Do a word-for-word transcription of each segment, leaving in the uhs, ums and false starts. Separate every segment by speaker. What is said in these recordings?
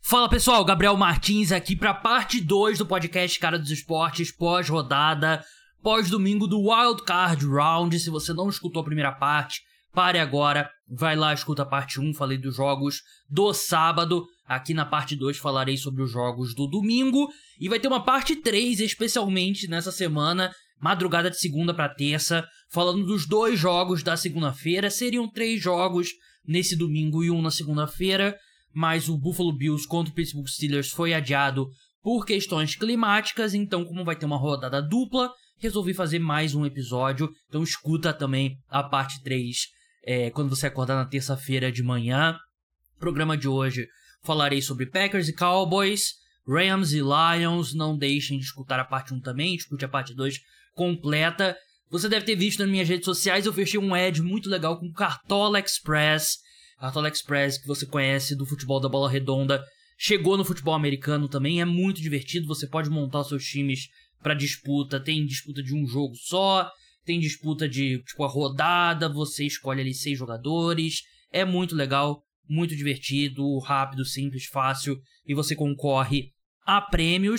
Speaker 1: Fala pessoal, Gabriel Martins aqui para parte dois do podcast Cara dos Esportes, pós-rodada, pós-domingo do Wild Card Round. Se você não escutou a primeira parte, pare agora, vai lá, escuta a parte um, falei dos jogos do sábado. Aqui na parte dois falarei sobre os jogos do domingo e vai ter uma parte três especialmente nessa semana, madrugada de segunda para terça, falando dos dois jogos da segunda-feira. Seriam três jogos nesse domingo e um na segunda-feira, mas o Buffalo Bills contra o Pittsburgh Steelers foi adiado por questões climáticas, então como vai ter uma rodada dupla, resolvi fazer mais um episódio, então escuta também a parte três é, quando você acordar na terça-feira de manhã. Programa de hoje falarei sobre Packers e Cowboys, Rams e Lions. Não deixem de escutar a parte um também, escute a parte dois completa. Você deve ter visto nas minhas redes sociais, eu fechei um ad muito legal com Cartola Express. Cartola Express, que você conhece do futebol da bola redonda, chegou no futebol americano também, é muito divertido, você pode montar os seus times para disputa, tem disputa de um jogo só, tem disputa de tipo a rodada, você escolhe ali seis jogadores, é muito legal, muito divertido, rápido, simples, fácil, e você concorre a prêmios.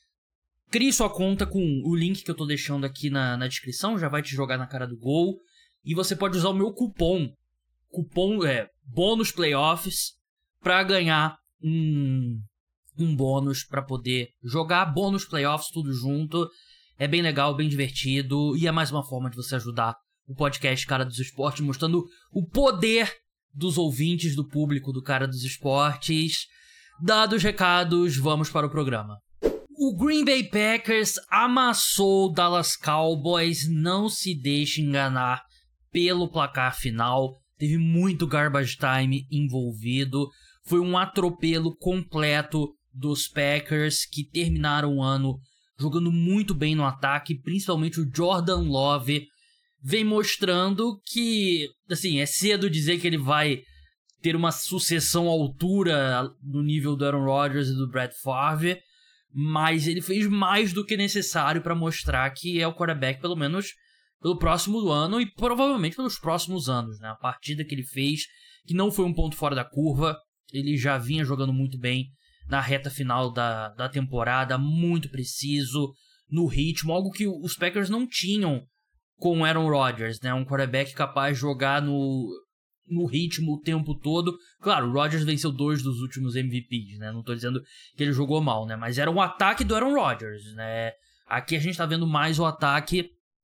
Speaker 1: Crie sua conta com o link que eu tô deixando aqui na, na descrição, já vai te jogar na cara do gol, e você pode usar o meu cupom, cupom é bônus playoffs, para ganhar um, um bônus para poder jogar bônus playoffs tudo junto. É bem legal, bem divertido e é mais uma forma de você ajudar o podcast Cara dos Esportes, mostrando o poder dos ouvintes, do público do Cara dos Esportes. Dados os recados, vamos para o programa. O Green Bay Packers amassou o Dallas Cowboys, não se deixe enganar pelo placar final. Teve muito garbage time envolvido. Foi um atropelo completo dos Packers, que terminaram o ano jogando muito bem no ataque. Principalmente o Jordan Love vem mostrando que, assim, é cedo dizer que ele vai ter uma sucessão à altura no nível do Aaron Rodgers e do Brett Favre, mas ele fez mais do que necessário para mostrar que é o quarterback, pelo menos pelo próximo ano e provavelmente pelos próximos anos, né? A partida que ele fez, que não foi um ponto fora da curva, ele já vinha jogando muito bem na reta final da, da temporada, muito preciso, no ritmo, algo que os Packers não tinham com o Aaron Rodgers, né? Um quarterback capaz de jogar no, no ritmo o tempo todo. Claro, o Rodgers venceu dois dos últimos M V Ps, né? Não tô dizendo que ele jogou mal, né? Mas era um ataque do Aaron Rodgers, né? Aqui a gente tá vendo mais o ataque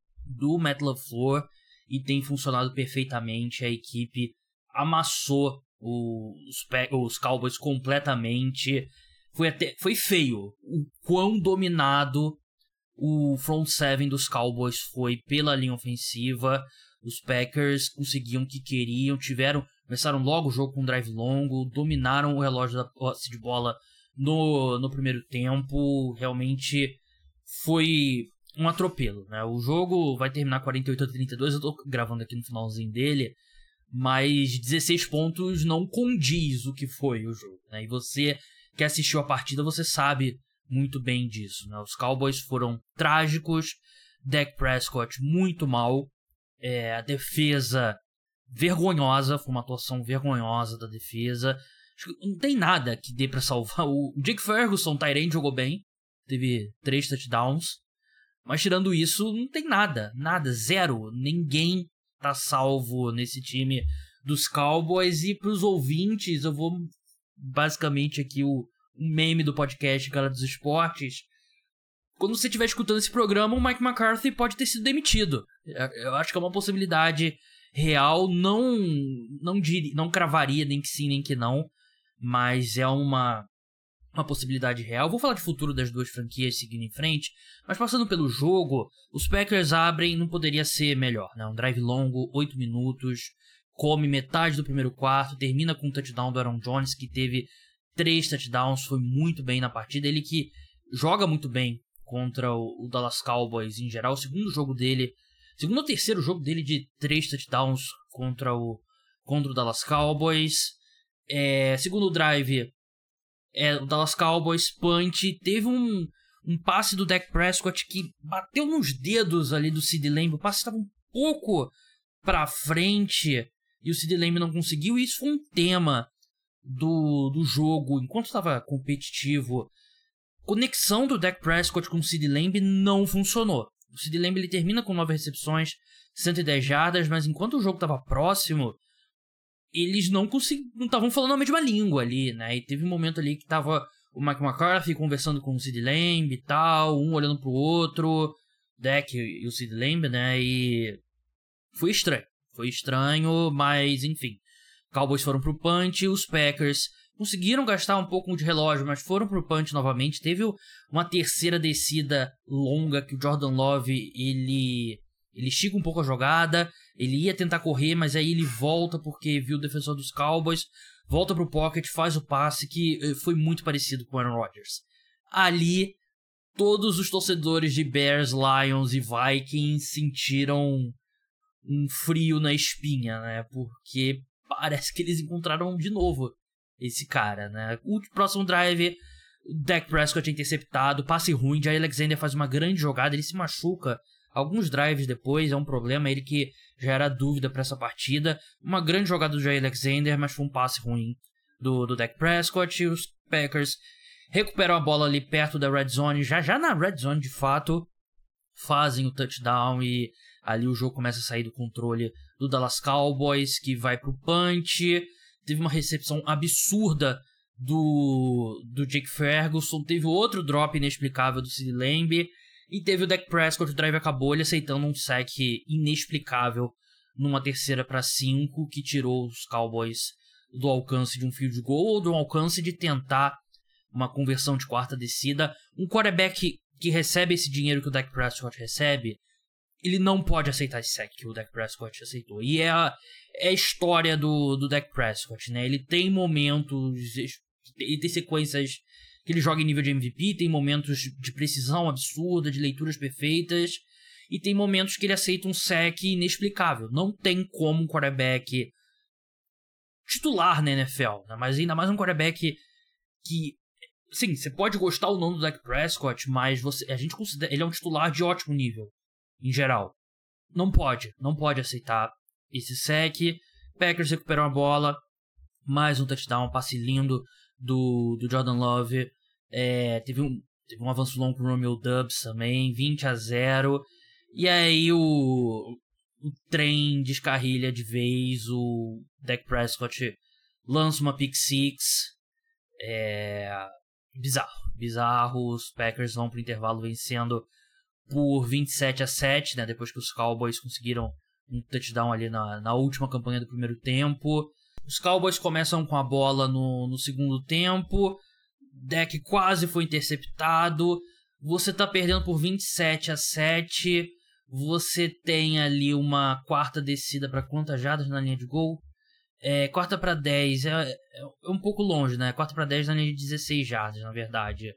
Speaker 1: do Matt LaFleur e tem funcionado perfeitamente. A equipe amassou os, os Cowboys completamente. Foi, até, foi feio o quão dominado o front seven dos Cowboys foi pela linha ofensiva. Os Packers conseguiam o que queriam, tiveram, começaram logo o jogo com um drive longo, dominaram o relógio da posse de bola no, no primeiro tempo. Realmente foi um atropelo, né? O jogo vai terminar quarenta e oito a trinta e dois, eu tô gravando aqui no finalzinho dele, mas dezesseis pontos não condiz o que foi o jogo, né? E você que assistiu a partida, você sabe muito bem disso, né? Os Cowboys foram trágicos, Dak Prescott muito mal, é, a defesa vergonhosa, foi uma atuação vergonhosa da defesa. Acho que não tem nada que dê pra salvar. O Jake Ferguson, tight end, jogou bem, teve três touchdowns. Mas tirando isso, não tem nada, nada, zero. Ninguém tá salvo nesse time dos Cowboys. E pros ouvintes, eu vou basicamente aqui o um meme do podcast Cara dos Esportes. Quando você estiver escutando esse programa, o Mike McCarthy pode ter sido demitido. Eu acho que é uma possibilidade real, não, não, dir, não cravaria nem que sim nem que não, mas é uma... uma possibilidade real. Vou falar de futuro das duas franquias seguindo em frente, mas passando pelo jogo, os Packers abrem, não poderia ser melhor, né? Um drive longo, oito minutos, come metade do primeiro quarto, termina com um touchdown do Aaron Jones, que teve três touchdowns, foi muito bem na partida. Ele que joga muito bem contra o, o Dallas Cowboys em geral, o segundo jogo dele, segundo ou terceiro jogo dele de três touchdowns contra o, contra o Dallas Cowboys. É, segundo drive, É, o Dallas Cowboys, punch, teve um, um passe do Dak Prescott que bateu nos dedos ali do CeeDee Lamb, o passe estava um pouco pra frente e o CeeDee Lamb não conseguiu, e isso foi um tema do, do jogo, enquanto estava competitivo, conexão do Dak Prescott com o CeeDee Lamb não funcionou. O CeeDee Lamb ele termina com nove recepções, cento e dez jardas, mas enquanto o jogo estava próximo, eles não conseguiam, não estavam falando a mesma língua ali, né? E teve um momento ali que tava o Mike McCarthy conversando com o CeeDee Lamb e tal, um olhando pro outro, Dak e o CeeDee Lamb, né? E foi estranho. Foi estranho, mas enfim. Cowboys foram pro punch, os Packers conseguiram gastar um pouco de relógio, mas foram pro punch novamente. Teve uma terceira descida longa que o Jordan Love, ele, ele estica um pouco a jogada, ele ia tentar correr, mas aí ele volta porque viu o defensor dos Cowboys, volta pro pocket, faz o passe que foi muito parecido com o Aaron Rodgers. Ali, todos os torcedores de Bears, Lions e Vikings sentiram um frio na espinha, né? Porque parece que eles encontraram de novo esse cara, né? O próximo drive, Dak Prescott é interceptado, passe ruim, Jair Alexander faz uma grande jogada, ele se machuca alguns drives depois, é um problema, ele que já era dúvida para essa partida. Uma grande jogada do Jair Alexander, mas foi um passe ruim do, do Dak Prescott. E os Packers recuperam a bola ali perto da red zone, já, já na red zone de fato, fazem o touchdown e ali o jogo começa a sair do controle do Dallas Cowboys, que vai pro punch. Teve uma recepção absurda do, do Jake Ferguson, teve outro drop inexplicável do CeeDee Lamb, e teve o Dak Prescott, o drive acabou ele aceitando um sack inexplicável numa terceira para cinco, que tirou os Cowboys do alcance de um field goal ou do alcance de tentar uma conversão de quarta descida. Um quarterback que recebe esse dinheiro que o Dak Prescott recebe, ele não pode aceitar esse sack que o Dak Prescott aceitou. E é a, é a história do, do Dak Prescott, né? Ele tem momentos, ele tem sequências que ele joga em nível de M V P, tem momentos de precisão absurda, de leituras perfeitas, e tem momentos que ele aceita um sack inexplicável. Não tem como um quarterback titular na N F L, né? Mas ainda mais um quarterback que, sim, você pode gostar ou não do Dak Prescott, mas você, a gente considera ele é um titular de ótimo nível, em geral. Não pode, não pode aceitar esse sack. Packers recuperam a bola, mais um touchdown, um passe lindo do, do Jordan Love. É, teve, um, teve um avanço longo pro Romeo Doubs também, vinte a zero. E aí o, o trem descarrilha de vez, o Dak Prescott lança uma pick six. É, bizarro, bizarro. Os Packers vão pro intervalo vencendo por vinte e sete a sete, né, depois que os Cowboys conseguiram um touchdown ali na, na última campanha do primeiro tempo. Os Cowboys começam com a bola no, no segundo tempo. Dak quase foi interceptado. Você tá perdendo por vinte e sete a sete. Você tem ali uma quarta descida para quantas jardas na linha de gol? É, quarta para dez. É, é um pouco longe, né? Quarta para dez na linha de dezesseis jardas, na verdade.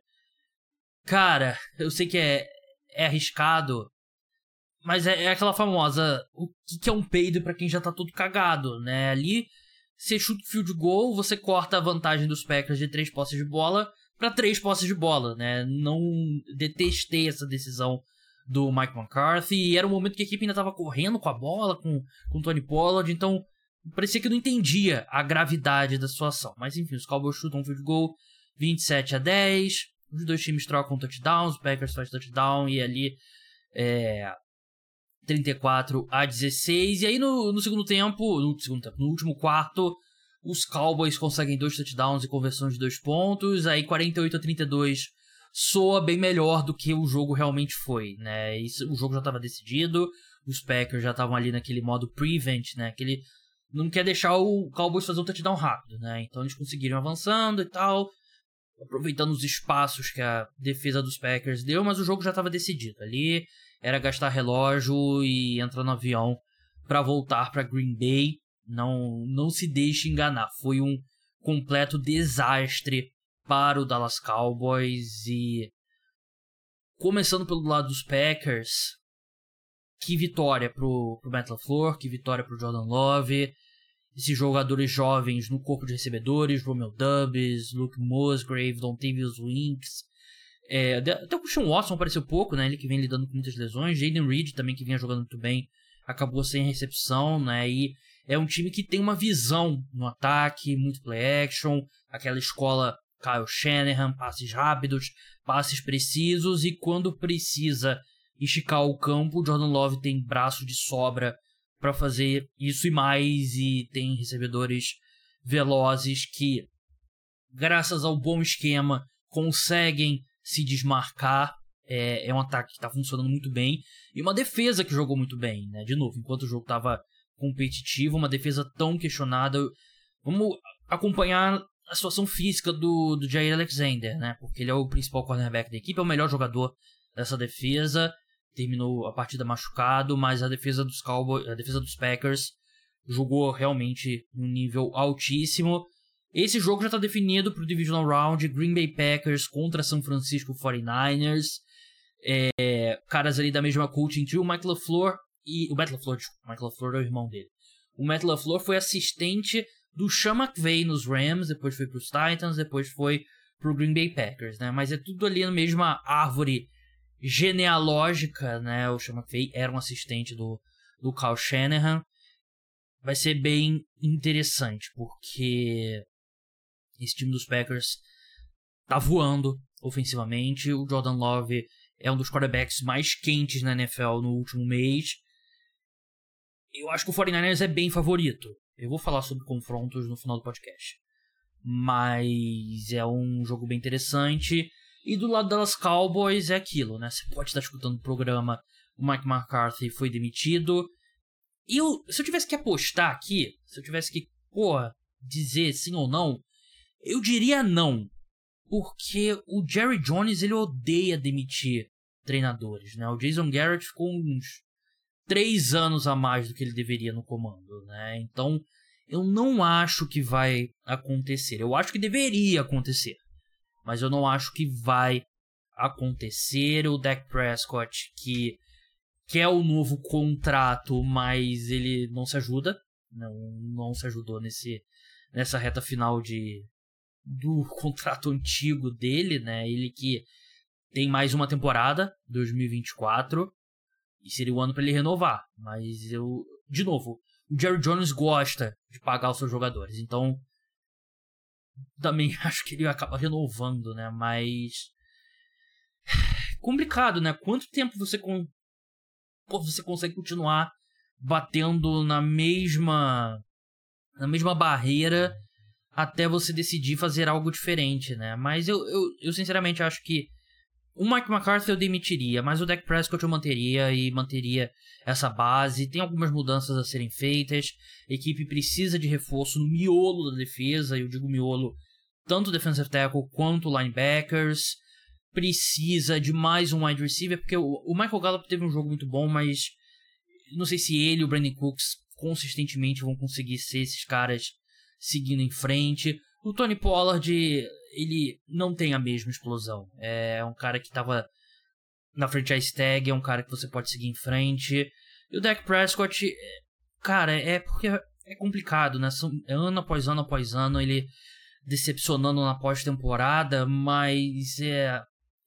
Speaker 1: Cara, eu sei que é, é arriscado, mas é, é aquela famosa, o que, que é um peido pra quem já tá todo cagado, né? Ali, você chuta o field goal, você corta a vantagem dos Packers de três posses de bola pra três posses de bola, né? Não detestei essa decisão do Mike McCarthy, e era um momento que a equipe ainda tava correndo com a bola, com o Tony Pollard, então parecia que não entendia a gravidade da situação. Mas enfim, os Cowboys chutam um field goal, vinte e sete a dez, os dois times trocam touchdowns, o Packers faz touchdown, e ali é trinta e quatro a dezesseis, e aí no, no segundo tempo, no segundo tempo, no último quarto, os Cowboys conseguem dois touchdowns e conversão de dois pontos, aí quarenta e oito a trinta e dois soa bem melhor do que o jogo realmente foi, né? Isso, o jogo já estava decidido, os Packers já estavam ali naquele modo prevent, né? Aquele não quer deixar o Cowboys fazer um touchdown rápido, né? Então eles conseguiram avançando e tal, aproveitando os espaços que a defesa dos Packers deu, mas o jogo já estava decidido. Ali era gastar relógio e entrar no avião para voltar para Green Bay. Não, não se deixe enganar. Foi um completo desastre para o Dallas Cowboys. E começando pelo lado dos Packers, que vitória pro, pro Matt LaFleur, que vitória pro Jordan Love. Esses jogadores jovens no corpo de recebedores, Romeo Doubs, Luke Musgrave, Dontavius Winks. É, até o Christian Watson apareceu pouco, né? Ele que vem lidando com muitas lesões. Jayden Reed também, que vinha jogando muito bem, acabou sem recepção, né? E é um time que tem uma visão no ataque, muito play action, aquela escola Kyle Shanahan, passes rápidos, passes precisos, e quando precisa esticar o campo, o Jordan Love tem braço de sobra para fazer isso e mais, e tem recebedores velozes que, graças ao bom esquema, conseguem se desmarcar. É, é um ataque que está funcionando muito bem, e uma defesa que jogou muito bem, né? De novo, enquanto o jogo estava competitivo, uma defesa tão questionada. Vamos acompanhar a situação física do, do Jair Alexander, né? Porque ele é o principal cornerback da equipe, é o melhor jogador dessa defesa. Terminou a partida machucado, mas a defesa dos Cowboys, a defesa dos Packers jogou realmente num nível altíssimo. Esse jogo já está definido para o Divisional Round, Green Bay Packers contra San Francisco forty-niners. É, caras ali da mesma coaching tree, o Mike LaFleur e... O Matt LaFleur, desculpa, o Mike LaFleur é o irmão dele. O Matt LaFleur foi assistente do Sean McVay nos Rams, depois foi para os Titans, depois foi para o Green Bay Packers, né? Mas é tudo ali na mesma árvore genealógica, né? O Sean McVay era um assistente do, do Kyle Shanahan. Vai ser bem interessante, porque esse time dos Packers tá voando ofensivamente. O Jordan Love é um dos quarterbacks mais quentes na N F L no último mês. Eu acho que o forty-niners é bem favorito. Eu vou falar sobre confrontos no final do podcast. Mas é um jogo bem interessante. E do lado das Cowboys é aquilo, né? Você pode estar escutando o programa, o Mike McCarthy foi demitido. E eu, se eu tivesse que apostar aqui, se eu tivesse que, porra, dizer sim ou não, eu diria não. Porque o Jerry Jones, ele odeia demitir treinadores, né? O Jason Garrett ficou uns três anos a mais do que ele deveria no comando, né? Então, eu não acho que vai acontecer. Eu acho que deveria acontecer, mas eu não acho que vai acontecer. O Dak Prescott, que quer o novo contrato, mas ele não se ajuda, não, não se ajudou nesse, nessa reta final de, do contrato antigo dele, né? Ele que tem mais uma temporada, dois mil e vinte e quatro, e seria o ano para ele renovar. Mas eu, de novo, o Jerry Jones gosta de pagar os seus jogadores, então também acho que ele acaba renovando, né? Mas complicado, né? Quanto tempo você con... Pô, você consegue continuar batendo na mesma na mesma barreira até você decidir fazer algo diferente, né? Mas eu, eu, eu sinceramente acho que o Mike McCarthy eu demitiria, mas o Dak Prescott eu manteria e manteria essa base. Tem algumas mudanças a serem feitas. A equipe precisa de reforço no miolo da defesa. Eu digo miolo, tanto defensive tackle quanto linebackers. Precisa de mais um wide receiver, porque o, o Michael Gallup teve um jogo muito bom, mas não sei se ele e o Brandon Cooks consistentemente vão conseguir ser esses caras seguindo em frente. O Tony Pollard, ele não tem a mesma explosão. É um cara que estava na franchise tag, é um cara que você pode seguir em frente. E o Dak Prescott, cara, é porque é complicado, né? São, é ano após ano após ano, ele decepcionando na pós-temporada, mas é...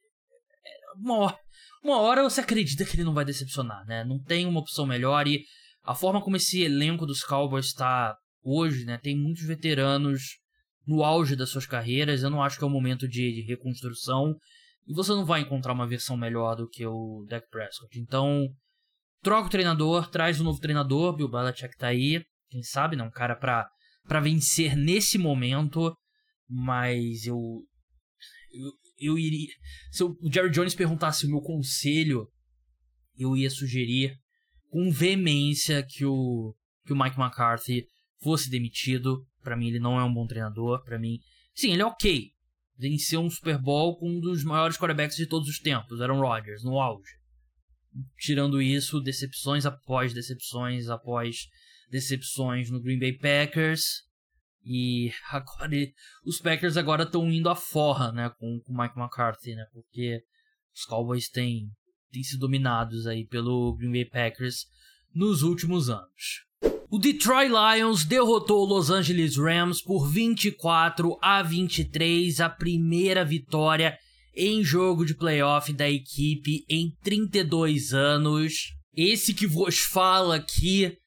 Speaker 1: Uma hora, uma hora você acredita que ele não vai decepcionar, né? Não tem uma opção melhor, e a forma como esse elenco dos Cowboys está hoje, né? Tem muitos veteranos no auge das suas carreiras. Eu não acho que é o momento de, de reconstrução, e você não vai encontrar uma versão melhor do que o Dak Prescott. Então, troca o treinador, traz um novo treinador. Bill Belichick tá aí, quem sabe, né? Um cara pra, pra vencer nesse momento. Mas eu... eu Eu iria... Se o Jerry Jones perguntasse o meu conselho, eu ia sugerir com veemência que o, que o Mike McCarthy fosse demitido. Pra mim, ele não é um bom treinador. Pra mim, sim, ele é ok. Venceu um Super Bowl com um dos maiores quarterbacks de todos os tempos, Aaron Rodgers, no auge. Tirando isso, decepções após decepções após decepções no Green Bay Packers. E agora os Packers agora estão indo à forra, né, com o Mike McCarthy, né, porque os Cowboys têm, têm sido dominados aí pelo Green Bay Packers nos últimos anos. O Detroit Lions derrotou o Los Angeles Rams por vinte e quatro a vinte e três, a primeira vitória em jogo de playoff da equipe em trinta e dois anos. Esse que vos fala aqui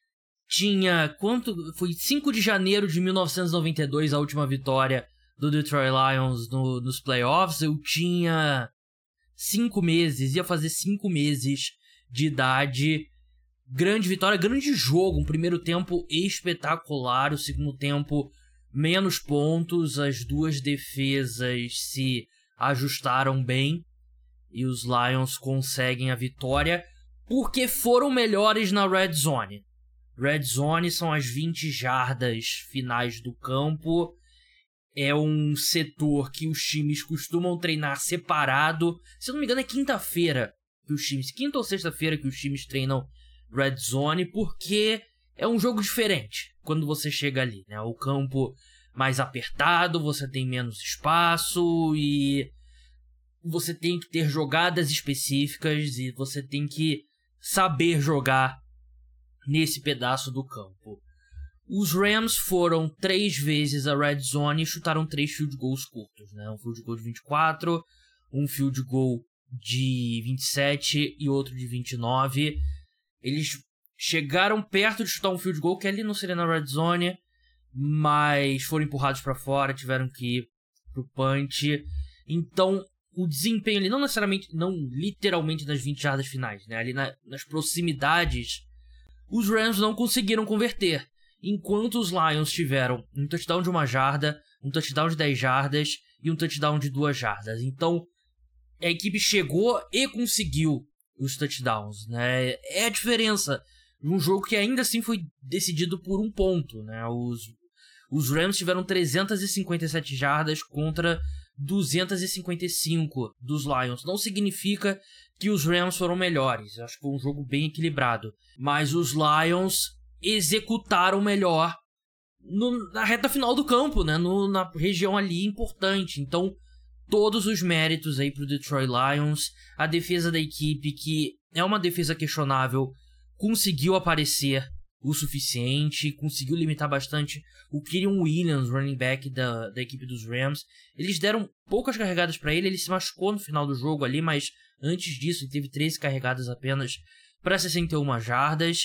Speaker 1: tinha, quanto, foi cinco de janeiro de mil novecentos e noventa e dois a última vitória do Detroit Lions no, nos playoffs. Eu tinha cinco meses, ia fazer cinco meses de idade. Grande vitória, grande jogo, um primeiro tempo espetacular, o segundo tempo menos pontos, as duas defesas se ajustaram bem e os Lions conseguem a vitória porque foram melhores na Red Zone. Red Zone são as vinte jardas finais do campo, é um setor que os times costumam treinar separado, se eu não me engano é quinta-feira que os times, quinta ou sexta-feira que os times treinam Red Zone, porque é um jogo diferente quando você chega ali, né? O campo mais apertado, você tem menos espaço e você tem que ter jogadas específicas e você tem que saber jogar nesse pedaço do campo. Os Rams foram três vezes a Red Zone e chutaram três field goals curtos, né? Um field goal de vinte e quatro, um field goal de vinte e sete e outro de vinte e nove. Eles chegaram perto de chutar um field goal, que ali não seria na Red Zone, mas foram empurrados para fora, tiveram que ir pro punch. Então, o desempenho ali, não necessariamente, não literalmente nas vinte jardas finais, né? Ali na, nas proximidades, os Rams não conseguiram converter. Enquanto os Lions tiveram um touchdown de uma jarda, um touchdown de dez jardas e um touchdown de duas jardas. Então, a equipe chegou e conseguiu os touchdowns, né? É a diferença de um jogo que ainda assim foi decidido por um ponto, né? Os, os Rams tiveram trezentas e cinquenta e sete jardas contra duzentas e cinquenta e cinco dos Lions. Não significa que os Rams foram melhores. Acho que foi um jogo bem equilibrado. Mas os Lions executaram melhor no, na reta final do campo, né? No, na região ali importante. Então, todos os méritos aí pro Detroit Lions. A defesa da equipe, que é uma defesa questionável, conseguiu aparecer o suficiente, conseguiu limitar bastante o Kyren Williams, running back da, da equipe dos Rams. Eles deram poucas carregadas para ele, ele se machucou no final do jogo ali, mas antes disso ele teve treze carregadas apenas para sessenta e uma jardas.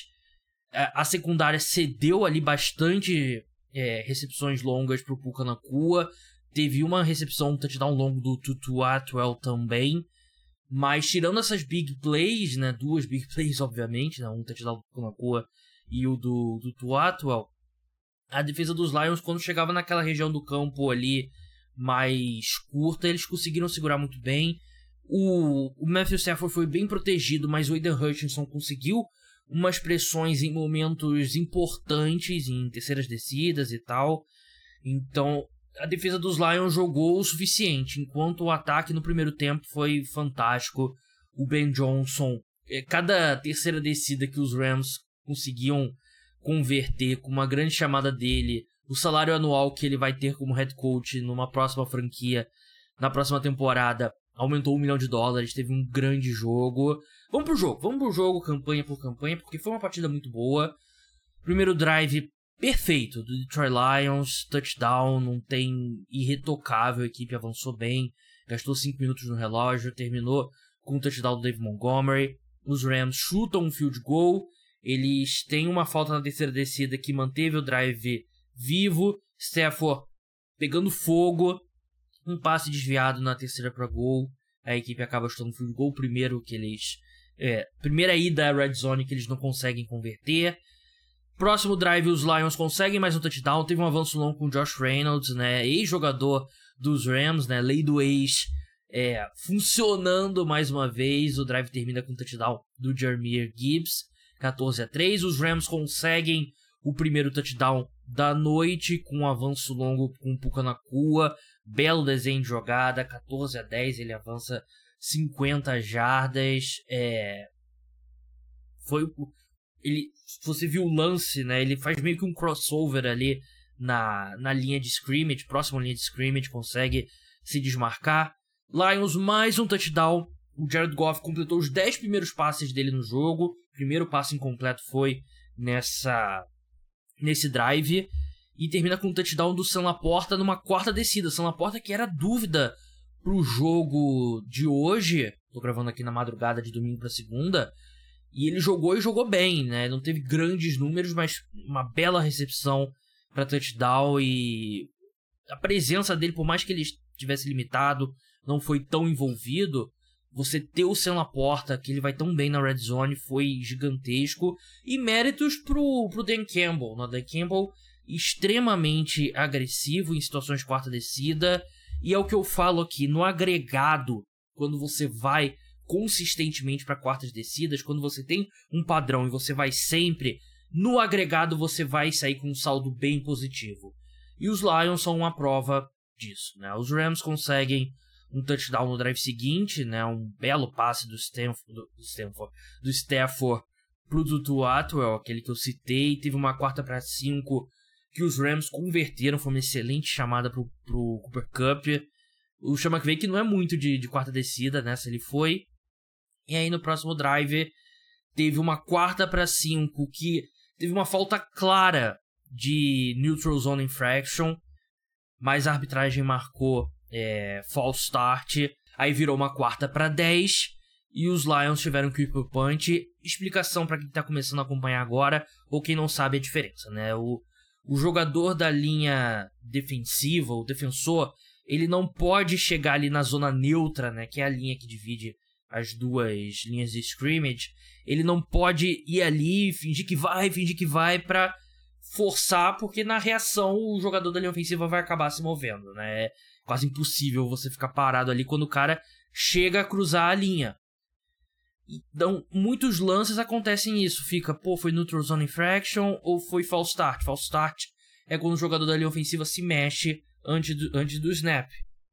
Speaker 1: A secundária cedeu ali bastante é, recepções longas pro Puka Nacua. Teve uma recepção, um touchdown longo do Tutu Atwell também. Mas tirando essas big plays, né? Duas big plays, obviamente, né? Um touchdown do Puka Nacua e o do, do Tutu Atwell. A defesa dos Lions, quando chegava naquela região do campo ali mais curta, eles conseguiram segurar muito bem. O, o Matthew Stafford foi bem protegido, mas o Aiden Hutchinson conseguiu umas pressões em momentos importantes, em terceiras descidas e tal. Então, a defesa dos Lions jogou o suficiente, enquanto o ataque no primeiro tempo foi fantástico. O Ben Johnson, cada terceira descida que os Rams conseguiam converter com uma grande chamada dele, o salário anual que ele vai ter como head coach numa próxima franquia, na próxima temporada, aumentou um milhão de dólares, teve um grande jogo. Vamos pro jogo, vamos pro jogo, campanha por campanha, porque foi uma partida muito boa. Primeiro drive perfeito do Detroit Lions, touchdown, não tem irretocável, a equipe avançou bem, gastou cinco minutos no relógio, terminou com o touchdown do Dave Montgomery. Os Rams chutam um field goal, eles têm uma falta na terceira descida que manteve o drive vivo. Stafford pegando fogo, um passe desviado na terceira para gol, a equipe acaba chutando um field goal, primeiro que eles é, primeira ida à red zone que eles não conseguem converter. Próximo drive, os Lions conseguem mais um touchdown. Teve um avanço longo com o Josh Reynolds, né, ex-jogador dos Rams, né, lei do ex, é, funcionando mais uma vez. O drive termina com o touchdown do Jahmyr Gibbs, quatorze a três. Os Rams conseguem o primeiro touchdown da noite com um avanço longo com o Puka Nacua. Belo desenho de jogada, quatorze a dez. Ele avança cinquenta jardas. É... Foi... Ele... Se você viu o lance, né? Ele faz meio que um crossover ali na, na linha de scrimmage, próxima linha de scrimmage, consegue se desmarcar. Lions, mais um touchdown. O Jared Goff completou os dez primeiros passes dele no jogo. O primeiro passe incompleto foi nessa, nesse drive. E termina com um touchdown do Sam Laporta numa quarta descida. Sam Laporta que era dúvida pro jogo de hoje. Tô gravando aqui na madrugada de domingo para segunda. E ele jogou e jogou bem, né? Não teve grandes números, mas uma bela recepção para touchdown. E a presença dele, por mais que ele estivesse limitado, não foi tão envolvido, você ter o Sam Laporta, que ele vai tão bem na red zone, foi gigantesco. E méritos pro, pro Dan Campbell, né? Dan Campbell extremamente agressivo em situações de quarta descida. E é o que eu falo aqui, no agregado, quando você vai consistentemente para quartas descidas, quando você tem um padrão e você vai sempre, no agregado você vai sair com um saldo bem positivo. E os Lions são uma prova disso, né? Os Rams conseguem um touchdown no drive seguinte, né? Um belo passe do Stanford, do Stanford, do Stafford pro Tutu Atwell, aquele que eu citei. Teve uma quarta para cinco que os Rams converteram, foi uma excelente chamada pro, pro Cooper Kupp. O Sean McVay, que não é muito de, de quarta descida, né? Se ele foi. E aí no próximo drive teve uma quarta para cinco que teve uma falta clara de neutral zone infraction, mas a arbitragem marcou é, false start. Aí virou uma quarta para dez e os Lions tiveram que ir pro punch. Explicação para quem tá começando a acompanhar agora ou quem não sabe a diferença, né? O, o jogador da linha defensiva, o defensor, ele não pode chegar ali na zona neutra, né? Que é a linha que divide as duas linhas de scrimmage. Ele não pode ir ali, fingir que vai, fingir que vai pra forçar, porque na reação o jogador da linha ofensiva vai acabar se movendo, né? É quase impossível você ficar parado ali quando o cara chega a cruzar a linha. Então, muitos lances acontecem isso. Fica, pô, foi neutral zone infraction ou foi false start? False start é quando o jogador da linha ofensiva se mexe antes do, antes do snap.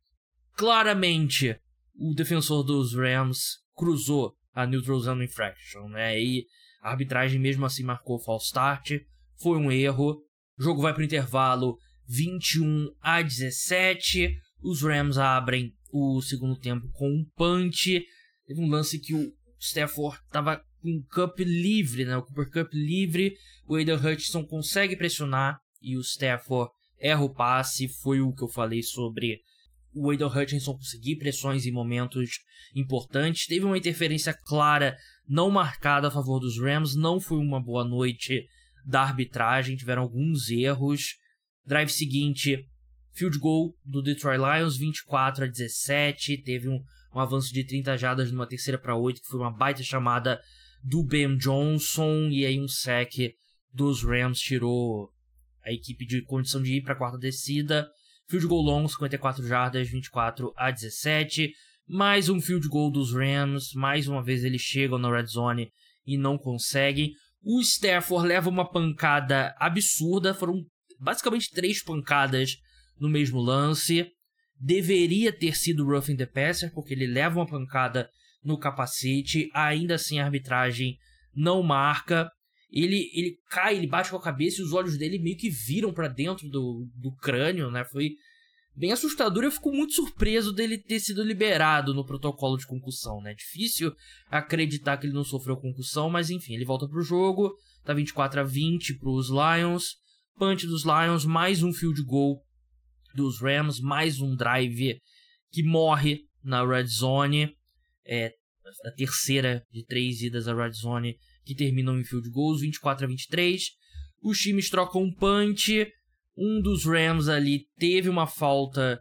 Speaker 1: Claramente, o defensor dos Rams cruzou a neutral zone infraction, né? E a arbitragem mesmo assim marcou false start. Foi um erro. O jogo vai para o intervalo vinte e um a dezessete. Os Rams abrem o segundo tempo com um punch. Teve um lance que o Stafford estava com o Kupp livre, né? O Cooper Kupp livre. O Aidan Hutchinson consegue pressionar e o Stafford erra o passe. Foi o que eu falei sobre o Aidan Hutchinson conseguir pressões em momentos importantes. Teve uma interferência clara não marcada a favor dos Rams. Não foi uma boa noite da arbitragem. Tiveram alguns erros. Drive seguinte, field goal do Detroit Lions, vinte e quatro a dezessete. Teve um, um avanço de trinta jardas numa terceira para oito, que foi uma baita chamada do Ben Johnson. E aí um sack dos Rams tirou a equipe de condição de ir para a quarta descida. Field goal longo, cinquenta e quatro jardas, vinte e quatro a dezessete. Mais um field goal dos Rams. Mais uma vez eles chegam na red zone e não conseguem. O Stafford leva uma pancada absurda. Foram basicamente três pancadas no mesmo lance. Deveria ter sido roughing the passer, porque ele leva uma pancada no capacete. Ainda assim a arbitragem não marca. Ele, ele cai, ele bate com a cabeça e os olhos dele meio que viram pra dentro do, do crânio, né? Foi bem assustador. Eu fico muito surpreso dele ter sido liberado no protocolo de concussão, né? Difícil acreditar que ele não sofreu concussão, mas enfim, ele volta pro jogo. Tá vinte e quatro a vinte pros Lions. Punch dos Lions, mais um field goal dos Rams, mais um drive que morre na red zone. É a terceira de três idas à red zone que terminam em field goals, vinte e quatro a vinte e três. Os times trocam um punch. Um dos Rams ali teve uma falta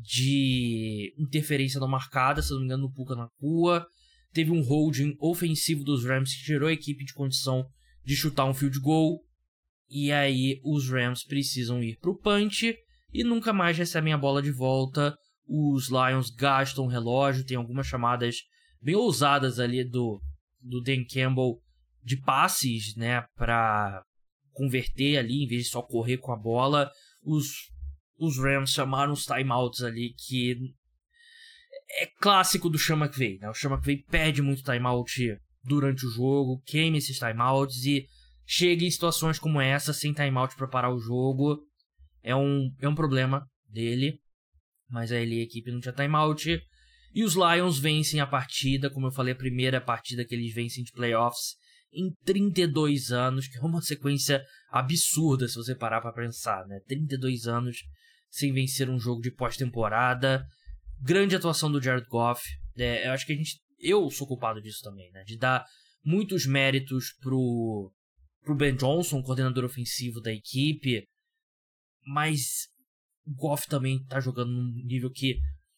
Speaker 1: de interferência não marcada, se não me engano, no Puka Nacua. Teve um holding ofensivo dos Rams que tirou a equipe de condição de chutar um field goal. E aí os Rams precisam ir pro punch e nunca mais recebem a bola de volta. Os Lions gastam o relógio, tem algumas chamadas bem ousadas ali do, do Dan Campbell de passes, né, para converter ali, em vez de só correr com a bola. Os, os Rams chamaram os timeouts ali, que é clássico do Sean McVay, né? O Sean McVay perde muito timeout durante o jogo, queima esses timeouts e chega em situações como essa, sem timeout para parar o jogo. É um, é um problema dele, mas aí a equipe não tinha timeout. E os Lions vencem a partida, como eu falei, a primeira partida que eles vencem de playoffs em trinta e dois anos, que é uma sequência absurda se você parar para pensar, né? trinta e dois anos sem vencer um jogo de pós-temporada. Grande atuação do Jared Goff. É, eu acho que a gente... Eu sou culpado disso também, né? De dar muitos méritos pro, pro Ben Johnson, coordenador ofensivo da equipe, mas o Goff também tá jogando num nível que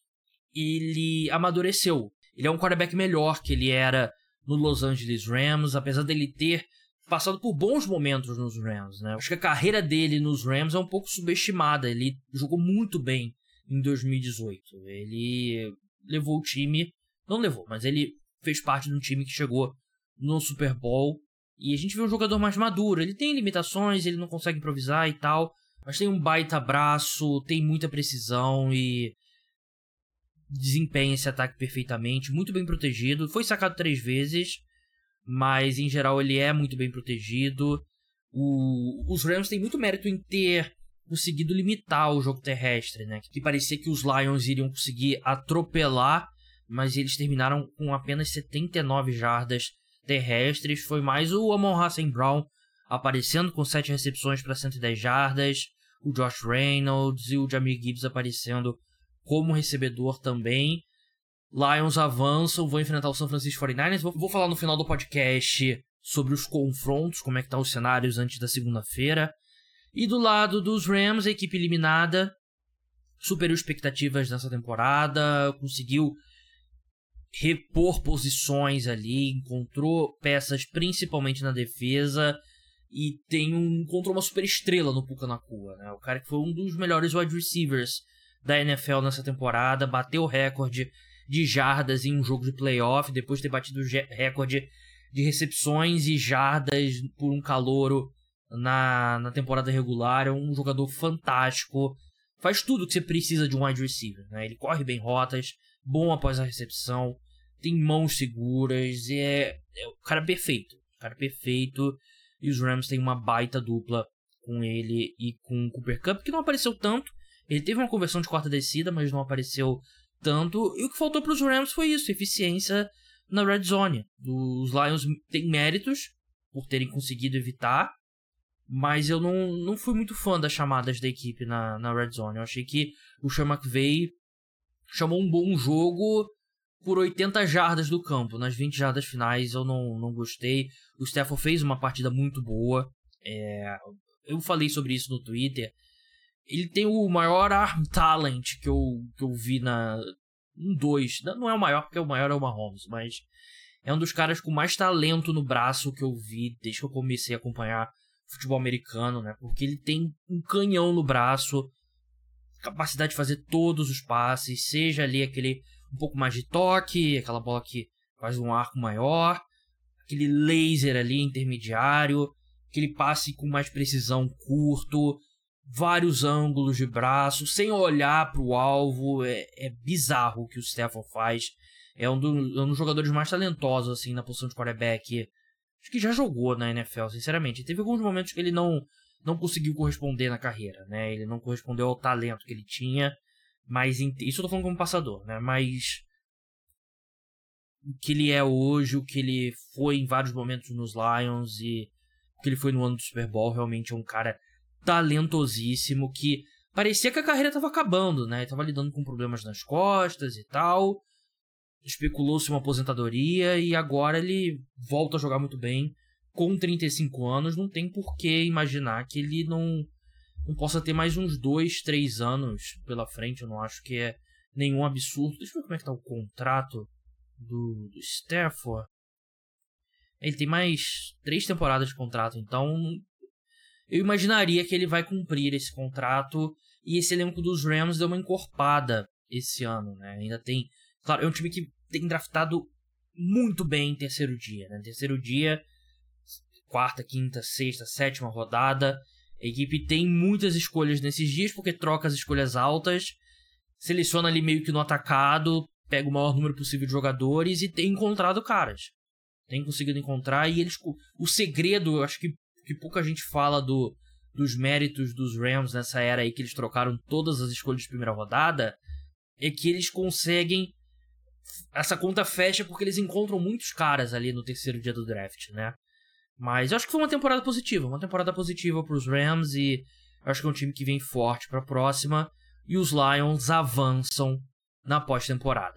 Speaker 1: ele amadureceu. Ele é um quarterback melhor que ele era no Los Angeles Rams, apesar dele ter passado por bons momentos nos Rams, né? Acho que a carreira dele nos Rams é um pouco subestimada. Ele jogou muito bem em dois mil e dezoito. Ele levou o time... Não levou, mas ele fez parte de um time que chegou no Super Bowl. E a gente vê um jogador mais maduro. Ele tem limitações, ele não consegue improvisar e tal, mas tem um baita braço, tem muita precisão e desempenha esse ataque perfeitamente. Muito bem protegido. Foi sacado três vezes, mas em geral ele é muito bem protegido. O, os Rams têm muito mérito em ter conseguido limitar o jogo terrestre, né? Que parecia que os Lions iriam conseguir atropelar, mas eles terminaram com apenas setenta e nove jardas terrestres. Foi mais o Amon-Ra Saint Brown aparecendo com sete recepções para cento e dez jardas, o Josh Reynolds e o Jahmyr Gibbs aparecendo como recebedor também. Lions avançam, vão enfrentar o San Francisco forty-niners. Vou, vou falar no final do podcast sobre os confrontos, como é que tá os cenários antes da segunda-feira. E do lado dos Rams, a equipe eliminada superou expectativas nessa temporada, conseguiu repor posições ali, encontrou peças principalmente na defesa e tem um, encontrou uma super estrela no Puka Nacua, né? O cara que foi um dos melhores wide receivers da N F L nessa temporada, bateu o recorde de jardas em um jogo de playoff, depois de ter batido o recorde de recepções e jardas por um calouro na, na temporada regular. É um jogador fantástico, faz tudo que você precisa de um wide receiver, né? Ele corre bem rotas, bom após a recepção, tem mãos seguras, é, é o cara perfeito, o cara perfeito. E os Rams têm uma baita dupla com ele e com o Cooper Kupp, que não apareceu tanto. Ele teve uma conversão de quarta descida, mas não apareceu tanto. E o que faltou para os Rams foi isso, eficiência na red zone. Os Lions têm méritos por terem conseguido evitar, mas eu não, não fui muito fã das chamadas da equipe na, na red zone. Eu achei que o Sean McVay chamou um bom jogo por oitenta jardas do campo. Nas vinte jardas finais eu não, não gostei. O Stafford fez uma partida muito boa. É, eu falei sobre isso no Twitter. Ele tem o maior arm talent que eu, que eu vi na... Um dois. Não é o maior, porque o maior é o Mahomes, mas é um dos caras com mais talento no braço que eu vi desde que eu comecei a acompanhar futebol americano, né? Porque ele tem um canhão no braço, capacidade de fazer todos os passes, seja ali aquele um pouco mais de toque, aquela bola que faz um arco maior, aquele laser ali intermediário, aquele passe com mais precisão curto, vários ângulos de braço, sem olhar para o alvo. É, é bizarro o que o Stafford faz. É um, do, é um dos jogadores mais talentosos assim na posição de quarterback. Acho que já jogou na N F L, sinceramente. Teve alguns momentos que ele não, não conseguiu corresponder na carreira, né? Ele não correspondeu ao talento que ele tinha. Mas isso eu tô falando como passador, né? Mas o que ele é hoje, o que ele foi em vários momentos nos Lions e o que ele foi no ano do Super Bowl, realmente é um cara talentosíssimo que parecia que a carreira tava acabando, né? Ele tava lidando com problemas nas costas e tal. Especulou-se uma aposentadoria e agora ele volta a jogar muito bem. Com trinta e cinco anos, não tem por que imaginar que ele não, não possa ter mais uns dois, três anos pela frente. Eu não acho que é nenhum absurdo. Deixa eu ver como é que tá o contrato do, do Stafford. Ele tem mais três temporadas de contrato, então eu imaginaria que ele vai cumprir esse contrato. E esse elenco dos Rams deu uma encorpada esse ano, né? Ainda tem... Claro, é um time que tem draftado muito bem em terceiro dia, né? Terceiro dia, quarta, quinta, sexta, sétima rodada. A equipe tem muitas escolhas nesses dias, porque troca as escolhas altas, seleciona ali meio que no atacado, pega o maior número possível de jogadores e tem encontrado caras. Tem conseguido encontrar e eles... O segredo, eu acho que, que pouca gente fala do, dos méritos dos Rams nessa era aí que eles trocaram todas as escolhas de primeira rodada, é que eles conseguem... Essa conta fecha porque eles encontram muitos caras ali no terceiro dia do draft, né? Mas eu acho que foi uma temporada positiva. Uma temporada positiva para os Rams e eu acho que é um time que vem forte para a próxima. E os Lions avançam na pós-temporada.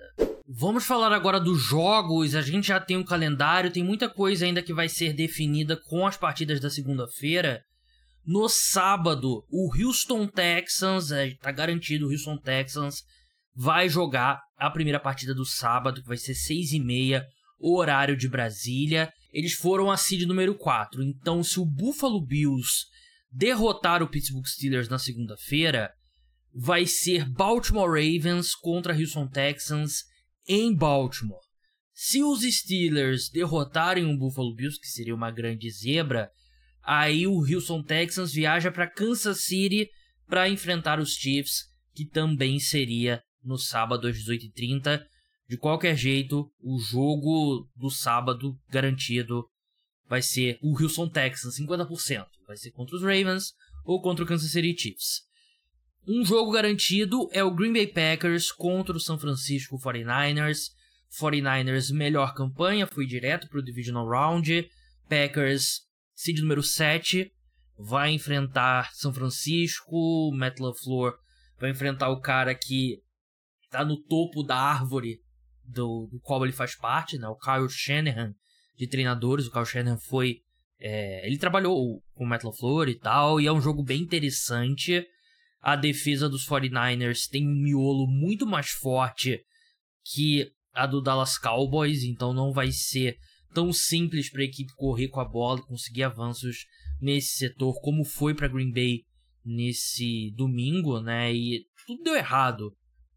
Speaker 1: Vamos falar agora dos jogos. A gente já tem um calendário, tem muita coisa ainda que vai ser definida com as partidas da segunda-feira. No sábado, o Houston Texans, está garantido, o Houston Texans vai jogar a primeira partida do sábado, que vai ser seis e meia, horário de Brasília. Eles foram a seed número quatro, então se o Buffalo Bills derrotar o Pittsburgh Steelers na segunda-feira, vai ser Baltimore Ravens contra Houston Texans em Baltimore. Se os Steelers derrotarem o Buffalo Bills, que seria uma grande zebra, aí o Houston Texans viaja para Kansas City para enfrentar os Chiefs, que também seria no sábado às dezoito e trinta. De qualquer jeito, o jogo do sábado garantido vai ser o Houston Texans, cinquenta por cento. Vai ser contra os Ravens ou contra o Kansas City Chiefs. Um jogo garantido é o Green Bay Packers contra o San Francisco forty-niners. forty-niners, melhor campanha, foi direto para o Divisional Round. Packers, seed número sete, vai enfrentar São Francisco. Matt LaFleur vai enfrentar o cara que está no topo da árvore do, do qual ele faz parte, né? O Kyle Shanahan, de treinadores. O Kyle Shanahan foi... É, ele trabalhou com o Matt LaFleur e tal, e é um jogo bem interessante. A defesa dos forty-niners tem um miolo muito mais forte que a do Dallas Cowboys, então não vai ser tão simples para a equipe correr com a bola e conseguir avanços nesse setor como foi para Green Bay nesse domingo, né? E tudo deu errado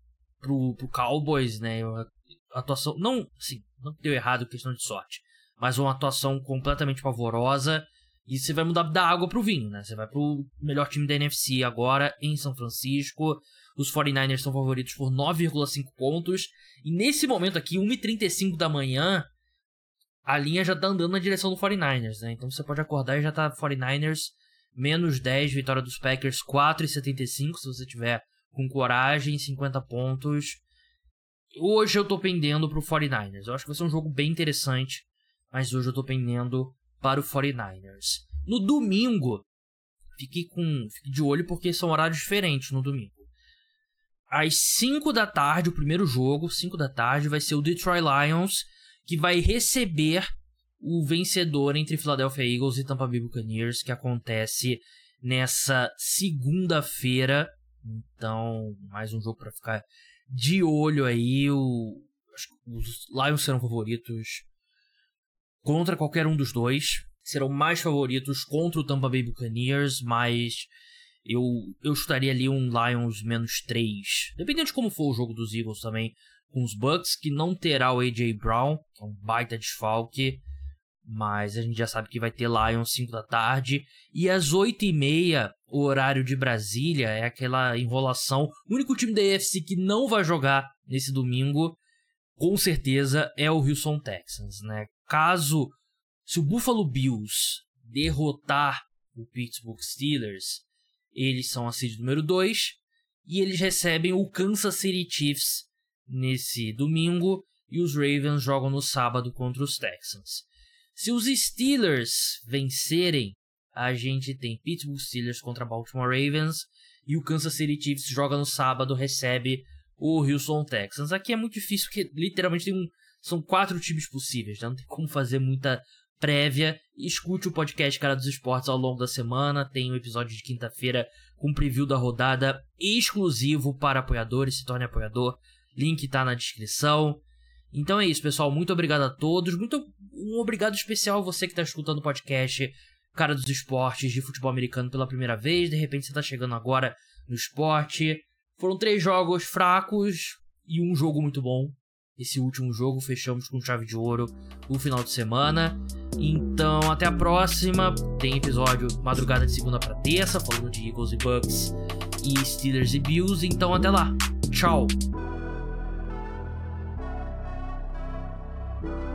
Speaker 1: pro, pro Cowboys, né? A atuação, não, assim, não deu errado, questão de sorte, mas uma atuação completamente pavorosa. E você vai mudar da água pro vinho, né? Você vai pro melhor time da N F C agora em São Francisco. Os forty-niners são favoritos por nove vírgula cinco pontos. E nesse momento aqui, uma e trinta e cinco da manhã, a linha já tá andando na direção do forty-niners, né? Então você pode acordar e já tá forty-niners menos dez, vitória dos Packers quatro e setenta e cinco, se você tiver com coragem, cinquenta pontos. Hoje eu tô pendendo pro forty-niners. Eu acho que vai ser um jogo bem interessante, mas hoje eu tô pendendo para o forty-niners. No domingo, fique, com, fique de olho porque são horários diferentes no domingo. Às cinco da tarde, o primeiro jogo, cinco da tarde, vai ser o Detroit Lions, que vai receber o vencedor entre Philadelphia Eagles e Tampa Bay Buccaneers, que acontece nessa segunda-feira. Então, mais um jogo para ficar de olho aí. O, acho que os Lions serão favoritos contra qualquer um dos dois. Serão mais favoritos contra o Tampa Bay Buccaneers, mas eu, eu chutaria ali um Lions menos três. Dependendo de como for o jogo dos Eagles também, com os Bucks, que não terá o A J Brown, que é um baita desfalque, mas a gente já sabe que vai ter Lions cinco da tarde. E às oito e meia, o horário de Brasília, é aquela enrolação. O único time da A F C que não vai jogar nesse domingo, com certeza, é o Houston Texans, né? Caso, se o Buffalo Bills derrotar o Pittsburgh Steelers, eles são a seed número dois e eles recebem o Kansas City Chiefs nesse domingo e os Ravens jogam no sábado contra os Texans. Se os Steelers vencerem, a gente tem Pittsburgh Steelers contra Baltimore Ravens e o Kansas City Chiefs joga no sábado, recebe o Houston Texans. Aqui é muito difícil porque literalmente tem um São quatro times possíveis, né? Não tem como fazer muita prévia. Escute o podcast Cara dos Esportes ao longo da semana. Tem um episódio de quinta-feira com preview da rodada exclusivo para apoiadores. Se torne apoiador. Link tá na descrição. Então é isso, pessoal. Muito obrigado a todos. Muito um obrigado especial a você que está escutando o podcast Cara dos Esportes de futebol americano pela primeira vez. De repente você está chegando agora no esporte. Foram três jogos fracos e um jogo muito bom. Esse último jogo fechamos com chave de ouro o final de semana. Então até a próxima. Tem episódio madrugada de segunda para terça, falando de Eagles e Bucks e Steelers e Bills. Então até lá. Tchau.